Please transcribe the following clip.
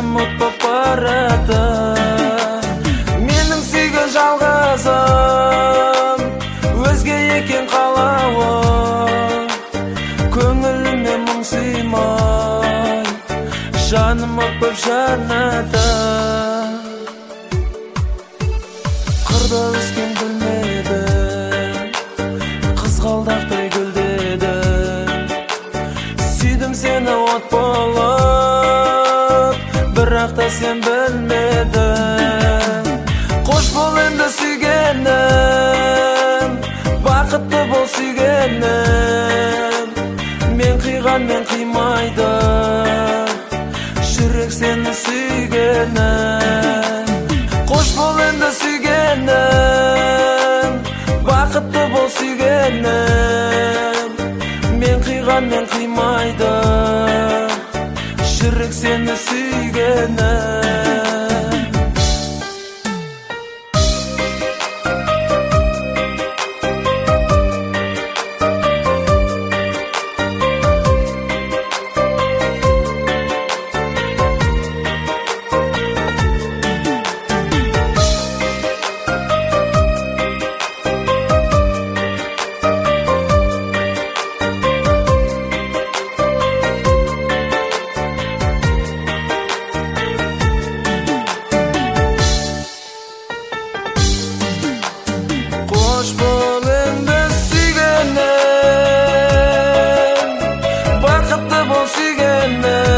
жаным от боп барады. Менің сүйген жалғызым өзге екен қалауы, көңіліме мұң сыймай жаным от боп жанады. Қырда өскен білмедім, қызғалдақтай гүлдедім. Сүйдім сені от болып, бірақ та сен білмедің. Қош бол енді сүйгенім, бақытты бол сүйгенім. Мен қиған мен қимайды, жүрек сені сүйгенім. Қош бол енді сүйгенім, бақытты бол сүйгенім. Мен қиған мен қимайды, жүрек сені сүйгенім. Қош бол енді сүйгенім, бақытты бол сүйгенім.